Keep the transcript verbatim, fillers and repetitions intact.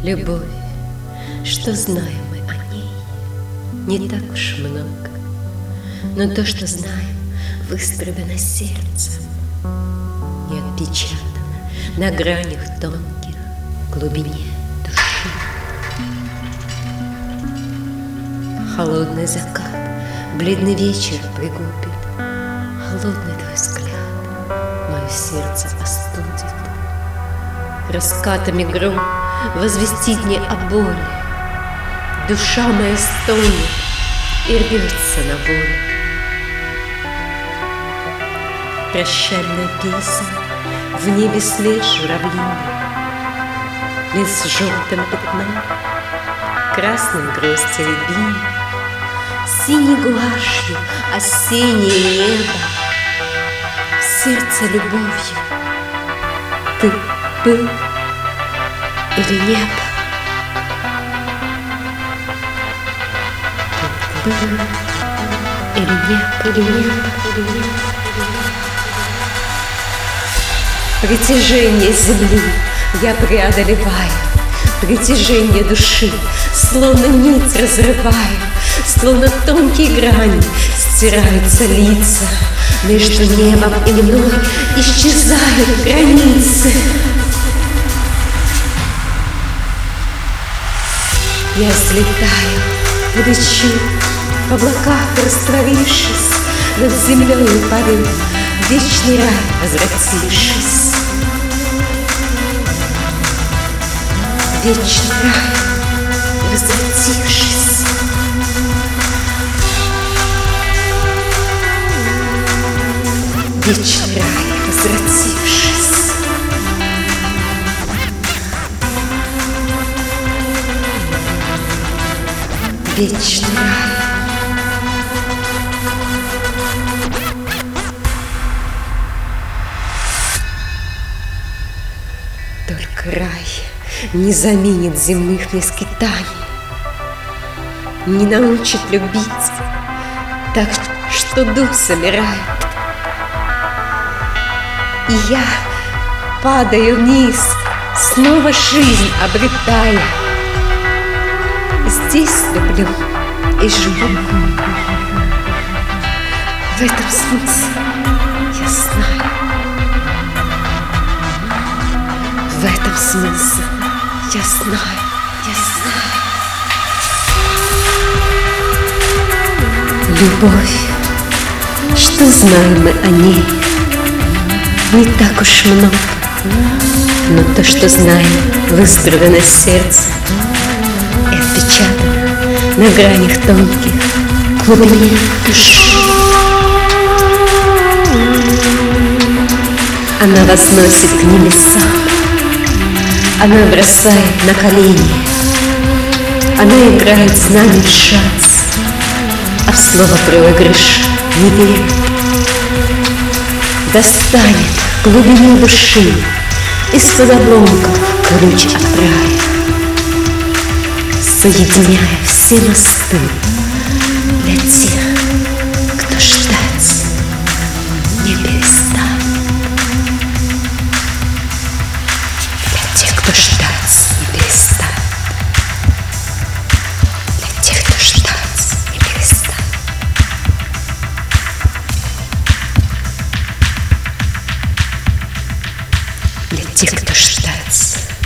Любовь, что знаем мы о ней, не так уж много, но то, что знаем, выстрадано сердцем и отпечатано на гранях тонких в глубине души. Холодный закат, бледный вечер пригубит, холодный твой взгляд мое сердце остудит. Раскатами гром возвестит мне о боли, душа моя стонет и рвется на волю. Прощальная песня, в небе след журавлиный, лес с желтым пятном, красным гроздь рябины, синей гуашью осеннее небо, в сердце любовью. Ты был или не был? Ты был или не был, или не был, или не был? Притяжение земли я преодолеваю, притяжение души, словно нить разрываю, словно тонкие грани стираются лица, между небом и мной исчезают границы. Я взлетаю, лечу, в облаках растворившись, над землей парю, в вечный рай возвратившись. Вечный рай возвратившись. Вечный рай возвратившись. Вечный рай. Только рай не заменит земных мне скитаний, не научит любить так, что дух замирает. И я падаю вниз, снова жизнь обретая. Здесь люблю и живу. В этом смысл я знаю. В этом смысл я знаю, я знаю. Любовь, что знаем мы о ней, не так уж много, но то, что знаем, выстрадано сердце и отпечатано на гранях тонких в глубине души. Она возносит к небесам, она бросает на колени, она играет с нами в шанс, а в слово проигрыш не верит. Достанет в глубине души, из-под обломков ключ отправит, соединяя все мосты для тех, кто ждать не перестанет. Для тех, кто ждать не перестанет. Для тех, кто ждать не перестанет. Для тех, кто ждать